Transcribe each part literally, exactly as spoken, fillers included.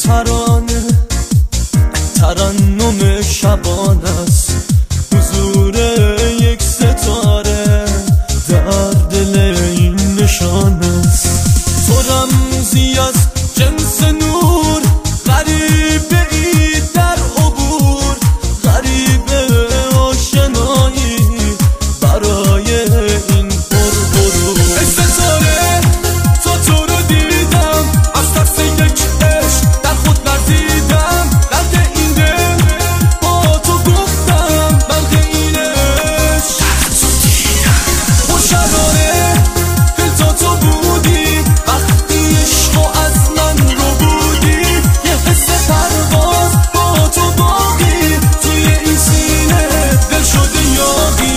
ترانه ترنم شبانه است، حضور یک ستاره در دل این نشانه است. تو رمزی از جنس نور، غریب ای در عبور، غریب آشنایی برای این پرغرور. ای ستاره تا تو رو دیدم، از ترس یک عشق در خود ورزیدم. رد این دل با تو گفتم، بلغ این عشق تو دیدم. خوشرانه دل تا تو بودی، وقتی عشق از من رو بودی. یه حس پرواز با تو باقی، توی این سینه دل شده یاغی.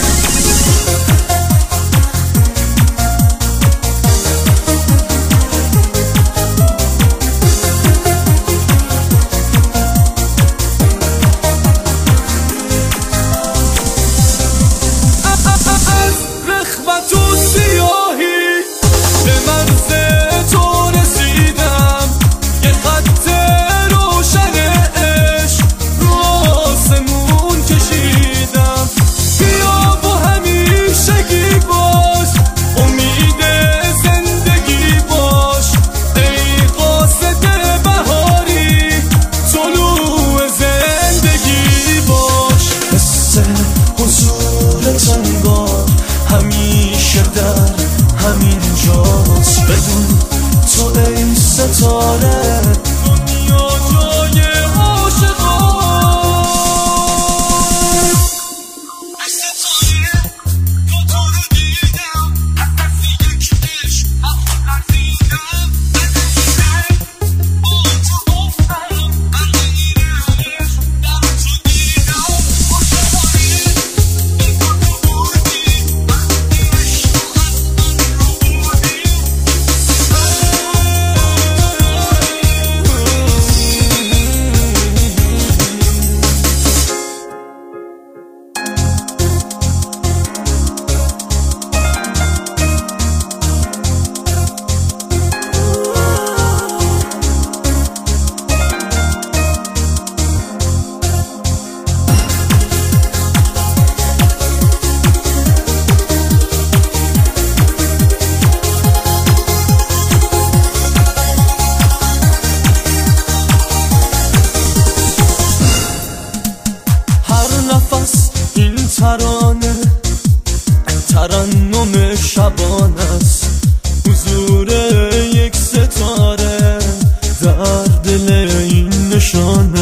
از رخوت و سیاهی به مرز تو رسیدم، یه خط روشن عشق رو آسمون کشیدم. بیا و همیشگی باش، امید زندگی باش. ای قاصد بهاری، طلوع زندگی باش. حس حضورت انگار همیشه در همین جاست. بدون تو ای ستاره، دنیا جای عاشقاست. ای ستاره تا تو رو دیدم، از ترس یک عشق از خود لرزیدم. با تو گفتم، بلغ این عشق در تو دیدم. خوشرانه دل تا تو بودی، وقتی عشق از من رو بودی. هر نفس این ترانه ترنم شبانه است، حضور یک ستاره در دل این نشانه